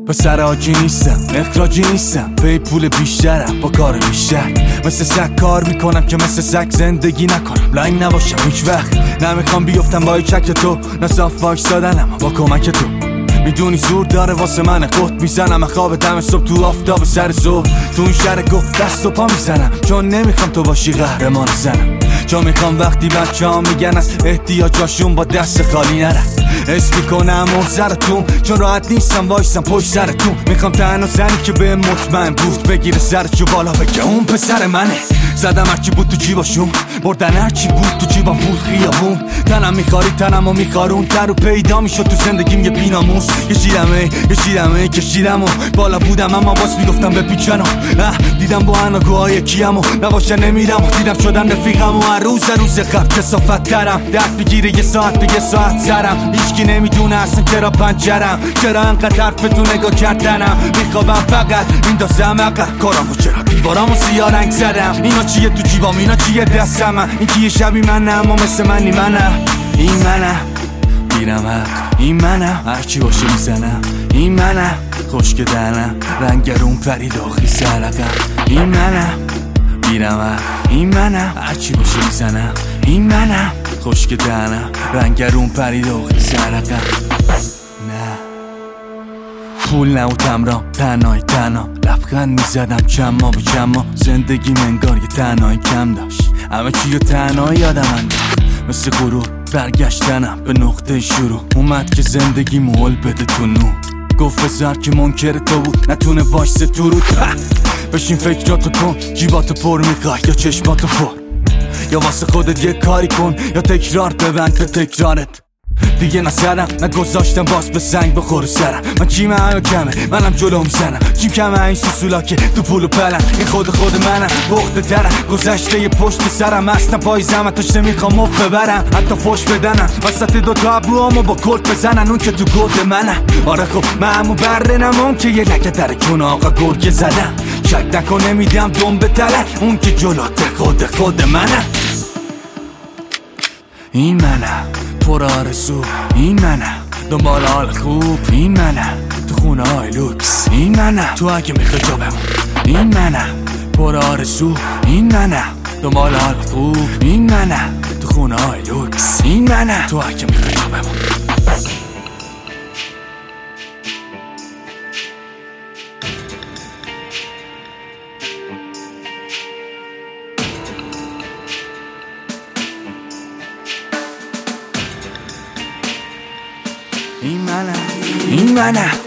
پسر آجی نیستم، اخراجی نیستم، پی پول بیشترم با کار بیشتر. مثل سگ کار میکنم که مثل سگ زندگی نکنم، لنگ نباشم هیچ وقت. نمیخوام بیفتم با چک تو، نه صاف واکس دادنم با کمک تو. میدونی زور داره واسه من قط میزنم، خواب دم صبح تو آفتاب سر ظهر. تو این شهر گفت دست و پا میزنم، چون نمیخوام تو باشی قهرمان زنم. چون میخوام وقتی بچه ها میگن از احتیاجاشون با دست خالی نرن. اسم میکنم محضرتون، چون راحت نیستم وایستم پشت سرتون. میخوام تنها زنی که به مطمئن بود بگیره سرشو بالا بگه اون پسر منه. زدم هرچی بود تو جیباشون، بردن هرچی بود تو جیبم پول خیابون. تنم میخاری تنم و میخارون، تر و پیدا میشد تو زندگیم یه بیناموس. کشیدم و بالا بودم اما باز میگفتم بپیچن و دیدم با اناگوهای کیم و نباشه نمیرم و دیدم شدن رفیقم و هر روز خب کسافت ترم. درد بگیره یه ساعت به یه ساعت سرم. هیچکی نمیدونه اصلا چرا پنجرم، چرا انقدر حرف تو نگاه کردنم. میخوابم فقط میندازم عقب کارامو، چرا دیوارامو سیاه رنگ زدم. اینا چیه تو جیبام، اینا چیه دستم، این کیه شبی منه اما مثل منی منم. این منم میرم حق، این منم هرچی باشه میزنم. این منم خشک دهنم، رنگرون پرید آخی سرقم. این منم میرم حق، این منم هرچی باشه میزنم. این منم خشک دهنم، رنگرون پرید آخی سرقم. نه پول نه و تمرام، تنهای تنها لبخند میزدم چما به چما. زندگی منگار یه تنهایی کم داشت، همه چی رو تنهایی یادم انداخت. مثل غرور برگشتنم به نقطه شروع، اومد که زندگی مول بده تو نور. گفت بذار که منکر تو بود نتونه وایسه تو رو. بشین فکراتو کن، جیباتو پر میخوای یا چشماتو پر، یا واسه خودت یه کاری کن یا تکرار ببند به تکرارت. دیگه نسرم نگذاشتم باز به سنگ بخوره سرم. من چیم همه کمه منم جلو میزنم، چیم کمه این سوسولا که تو پولو پلن. این خود منم بخته ترم، گذشته یه پشت سرم هستم پای زمتش نمیخوام مف ببرم. حتی فوش بدنم وسط دوتا ابروامو با کلت بزنن، اون که تو گود منم. آره خب من همو بره نمون که یه لکه در کن آقا گرگه زدم. شک نکن نمیدم دم به تلک، اون که جلوت خود منم. این منم پر آرزو، این منم دنبال حال خوب، این منم تو خونه های لوکس، این منم تو اگه میخوای جا بمون. این منم پر آرزو، این منم دنبال حال خوب، این منم تو خونه های لوکس، این منم تو اگه میخوای جا بمون. این منم